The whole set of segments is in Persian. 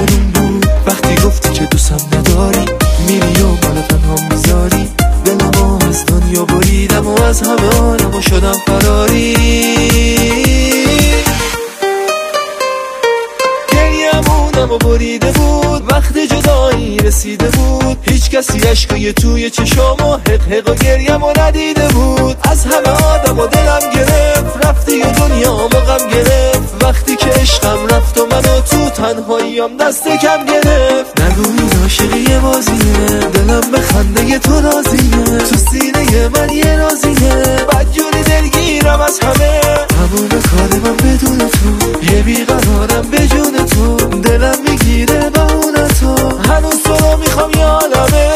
گلون بود وقتی گفتی که دوستم نداری، میری و منو تنها میذاری. دلمو از دنیا بریدم و از همه آدمو شدم فراری. گریه‌مونمو بریده بود وقتی جدایی رسیده بود. هیچ کسی عشقای توی چشامو حق و گریه‌مو ندیده بود. از همه آدمو دلم گرفت، رفتی و دنیامو غم گرفت. وقتی که عشقم رفت و منو تو تنهاییام دست کم گرفت. نگو این عاشقی بازیه، دلم به خنده تو راضیه. تو سینه من یه رازیه، بدجوری دلگیرم از همه. تموم کار من بدون تو، یه بیقرارم به جون تو. دلم میگیره بهونه تو، هنوز تو رو میخوام یادمه.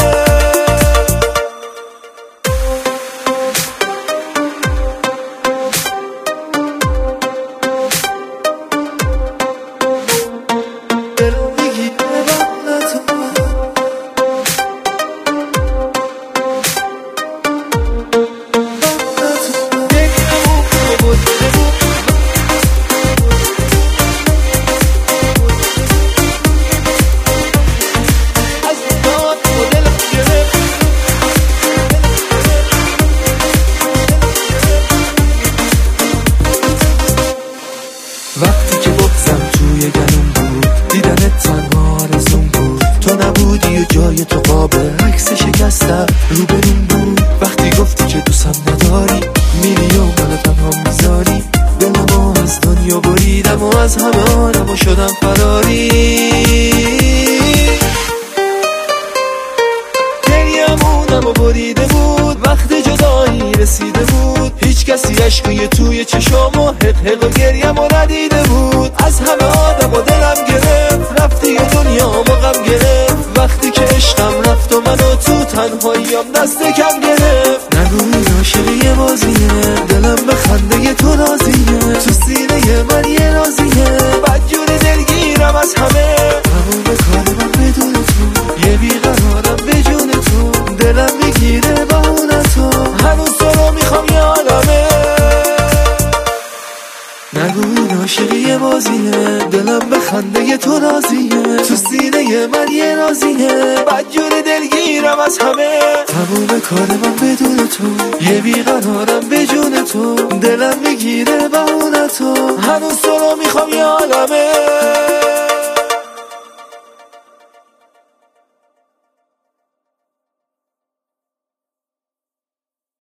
وقتی که بغضم توی گلوم بود، دیدنت تنها آرزوم بود. تو نبودی و جای تو قاب عکس شکستم روبرون بود. وقتی گفتی که دوستم نداری، میری و منو تنها میذاری. دلمو از دنیا بریدم و از همه آدمو شدم فراری. گریه‌مونمو بریده بود وقتی جدایی رسیده بود. هیچ کسی عشقای توی چشامو حق و گریه‌مو ندیده بود. از همه آدمو دلم گرفت، رفتی و دنیامو غم گرفت. وقتی که عشقم رفت و منو تو تنهاییام دست کم گرفت. نگو این عاشقی بازیه، دلم به خنده تو راضیه. تو سینه من یه رازیه، بدجوری دلگیرم از همه. تموم کار من بدون تو، یه بیقرارم به جون تو. دلم میگیره بهونه تو، هنوز تو رو میخوام یادمه. نگو این عاشقی بازیه، دلم به خنده تو راضیه. تو سینه من یه رازیه، بدجوری دلگیرم از همه. تموم کار من بدون تو، یه بیقرارم به جون تو. دلم میگیره بهونه تو، هنوز تو رو میخوام یادمه.